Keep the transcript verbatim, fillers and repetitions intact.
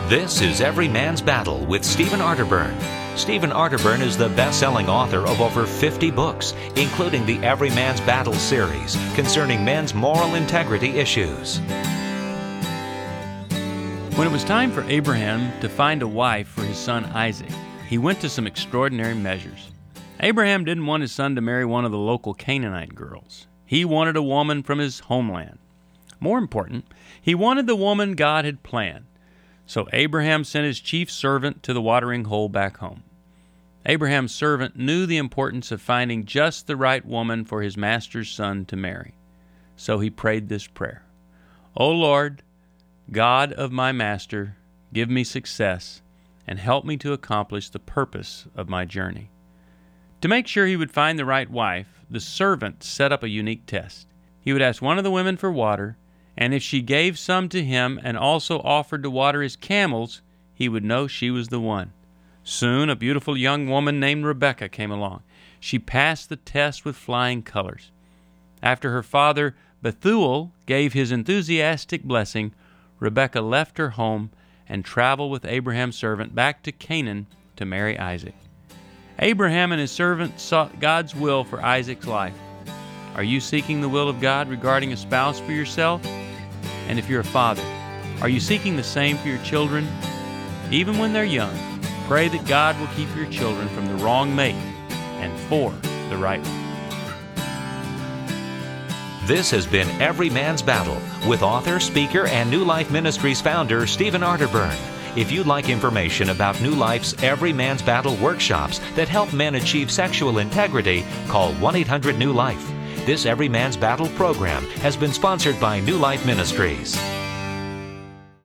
This is Every Man's Battle with Stephen Arterburn. Stephen Arterburn is the best-selling author of over fifty books, including the Every Man's Battle series concerning men's moral integrity issues. When it was time for Abraham to find a wife for his son Isaac, he went to some extraordinary measures. Abraham didn't want his son to marry one of the local Canaanite girls. He wanted a woman from his homeland. More important, he wanted the woman God had planned. So Abraham sent his chief servant to the watering hole back home. Abraham's servant knew the importance of finding just the right woman for his master's son to marry. So he prayed this prayer: "O Lord, God of my master, give me success and help me to accomplish the purpose of my journey." To make sure he would find the right wife, the servant set up a unique test. He would ask one of the women for water, and if she gave some to him and also offered to water his camels, he would know she was the one. Soon, a beautiful young woman named Rebekah came along. She passed the test with flying colors. After her father, Bethuel, gave his enthusiastic blessing, Rebekah left her home and traveled with Abraham's servant back to Canaan to marry Isaac. Abraham and his servant sought God's will for Isaac's life. Are you seeking the will of God regarding a spouse for yourself? And if you're a father, are you seeking the same for your children? Even when they're young, pray that God will keep your children from the wrong mate and for the right one. This has been Every Man's Battle with author, speaker, and New Life Ministries founder Stephen Arterburn. If you'd like information about New Life's Every Man's Battle workshops that help men achieve sexual integrity, call one eight hundred new life. This Every Man's Battle program has been sponsored by New Life Ministries.